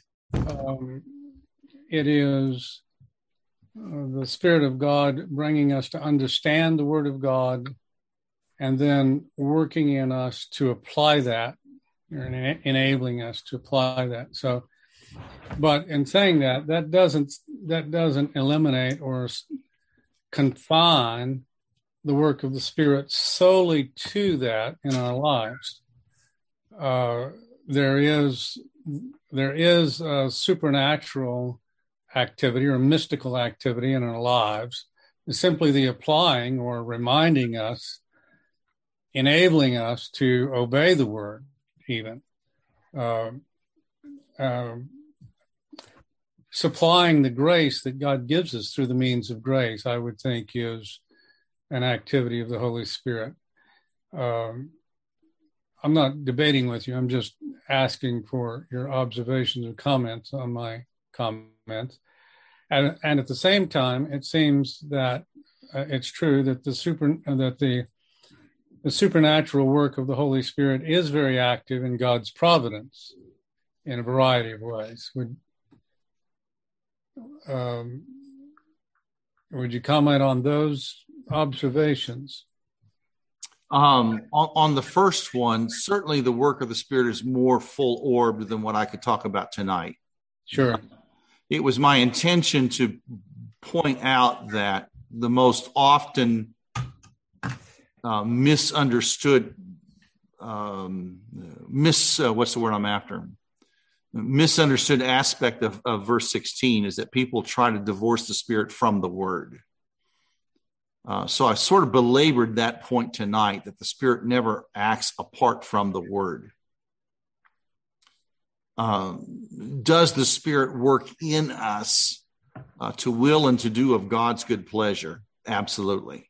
it is the Spirit of God bringing us to understand the Word of God and then working in us to apply that, or enabling us to apply that. So, but in saying that, that doesn't eliminate or confine the work of the Spirit solely to that in our lives. There is a supernatural activity or mystical activity in our lives. It's simply the applying or reminding us, enabling us to obey the Word, even. Supplying the grace that God gives us through the means of grace, I would think, is an activity of the Holy Spirit. I'm not debating with you. I'm just asking for your observations or comments on my comments. And at the same time, it seems that it's true that the supernatural work of the Holy Spirit is very active in God's providence in a variety of ways. Would you comment on those observations? On the first one, certainly the work of the Spirit is more full-orbed than what I could talk about tonight. Sure. It was my intention to point out that the most often misunderstood, what's the word I'm after? Misunderstood aspect of verse 16 is that people try to divorce the Spirit from the Word. So I sort of belabored that point tonight, that the Spirit never acts apart from the Word. Does the Spirit work in us to will and to do of God's good pleasure? Absolutely.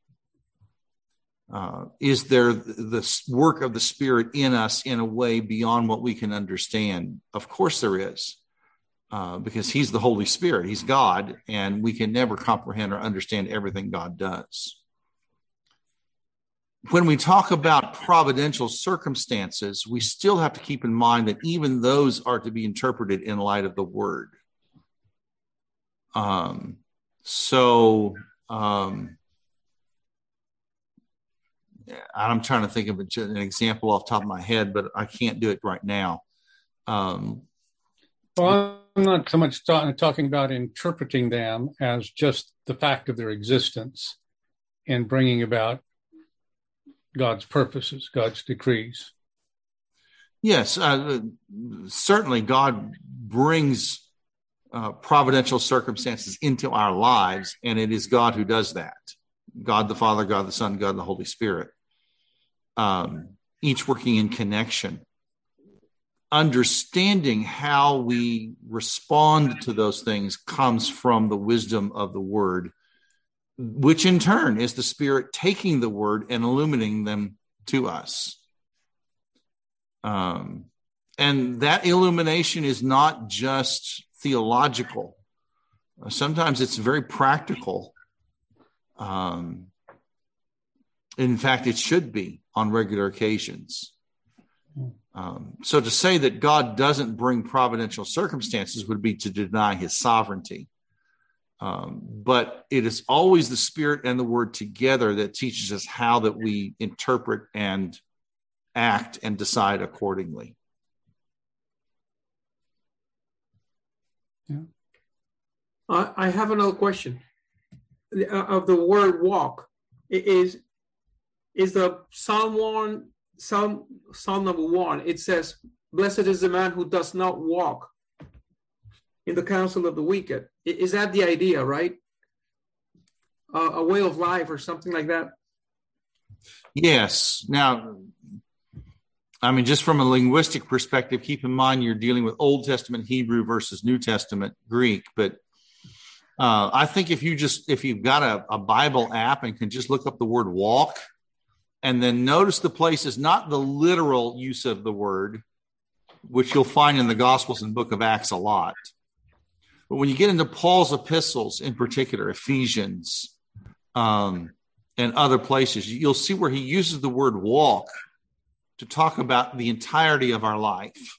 Is there the work of the Spirit in us in a way beyond what we can understand? Of course there is, because he's the Holy Spirit. He's God, and we can never comprehend or understand everything God does. When we talk about providential circumstances, we still have to keep in mind that even those are to be interpreted in light of the Word. I'm trying to think of an example off the top of my head, but I can't do it right now. Well, I'm not so much talking about interpreting them as just the fact of their existence and bringing about God's purposes, God's decrees. Yes, certainly God brings providential circumstances into our lives, and it is God who does that. God the Father, God the Son, God the Holy Spirit, each working in connection. Understanding how we respond to those things comes from the wisdom of the Word, which in turn is the Spirit taking the Word and illuminating them to us. And that illumination is not just theological. Sometimes it's very practical. In fact, it should be on regular occasions. So to say that God doesn't bring providential circumstances would be to deny his sovereignty. But it is always the Spirit and the Word together that teaches us how that we interpret and act and decide accordingly. Yeah. I have another question. Of the word walk, is the Psalm number 1, it says, "Blessed is the man who does not walk in the counsel of the wicked." Is that the idea, right? A way of life or something like that? Yes. Now, I mean, just from a linguistic perspective, keep in mind you're dealing with Old Testament Hebrew versus New Testament Greek. But I think if you've got a Bible app and can just look up the word walk and then notice the places, not the literal use of the word, which you'll find in the Gospels and Book of Acts a lot. But when you get into Paul's epistles, in particular, Ephesians and other places, you'll see where he uses the word walk to talk about the entirety of our life.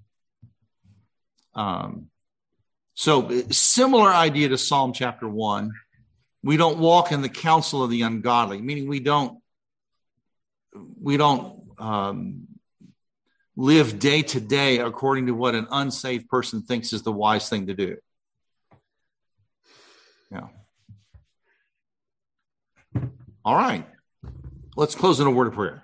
So similar idea to Psalm chapter 1. We don't walk in the counsel of the ungodly, meaning we don't live day to day according to what an unsaved person thinks is the wise thing to do. Yeah. All right. Let's close in a word of prayer.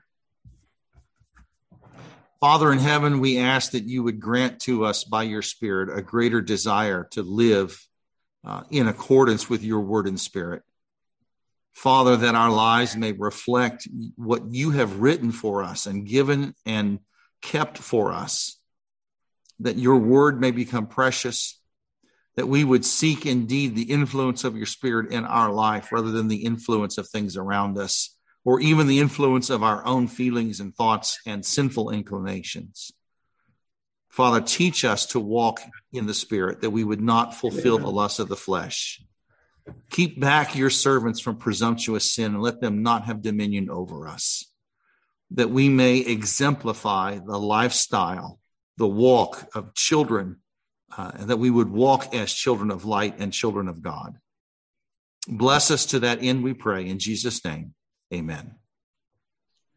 Father in heaven, we ask that you would grant to us by your Spirit a greater desire to live in accordance with your word and spirit. Father, that our lives may reflect what you have written for us and given and kept for us, that your word may become precious, that we would seek indeed the influence of your Spirit in our life rather than the influence of things around us, or even the influence of our own feelings and thoughts and sinful inclinations. Father, teach us to walk in the Spirit, that we would not fulfill the lust of the flesh. Keep back your servants from presumptuous sin and let them not have dominion over us, that we may exemplify the lifestyle, the walk of children, and that we would walk as children of light and children of God. Bless us to that end, we pray. In Jesus' name, amen.